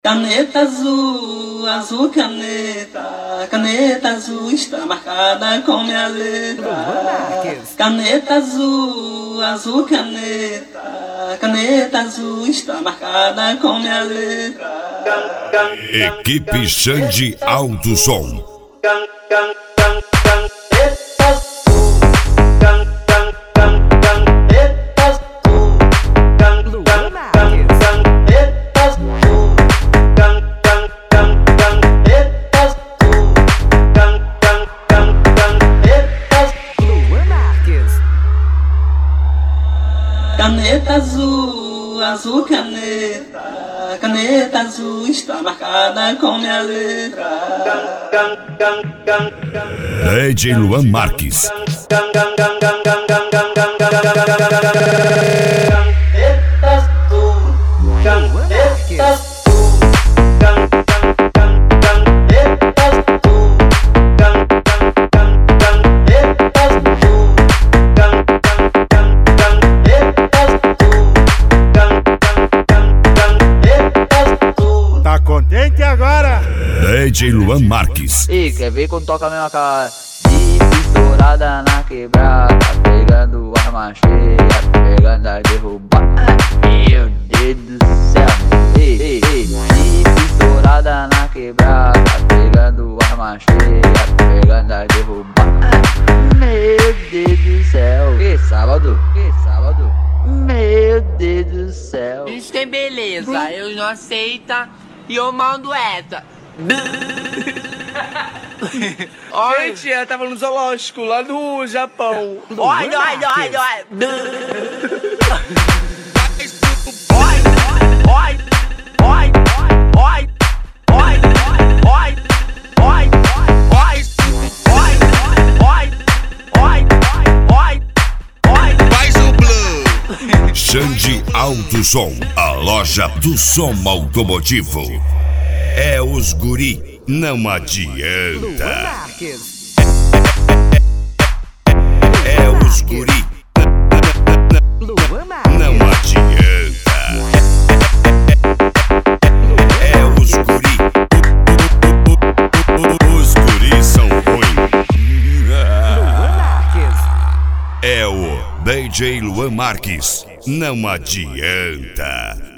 Caneta azul, azul caneta, caneta azul está marcada com minha letra. Caneta azul, azul caneta, caneta azul está marcada com minha letra. Equipe Xande Alto Som. Caneta azul, azul caneta, caneta azul está marcada com minha letra. DJ Luan Marques. Caneta azul. Tá contente agora? DJ Luan Marques. E quer ver quando toca a mesma cara? Bife estourada na quebrada, pegando arma cheia, pegando a derrubar. Meu Deus do céu. Ei, bife estourada na quebrada, pegando arma cheia, pegando a derrubar. Meu Deus do céu. Que sábado? Meu Deus do céu. Isso tem beleza, eu não aceita e eu mando essa. Gente, ela tava no zoológico lá no Japão. Olha. Xande Alto Som, a loja do som automotivo. É os guri, não adianta. É os guri, não adianta. É os guri, os guri são ruins. É o DJ Luan Marques, não adianta.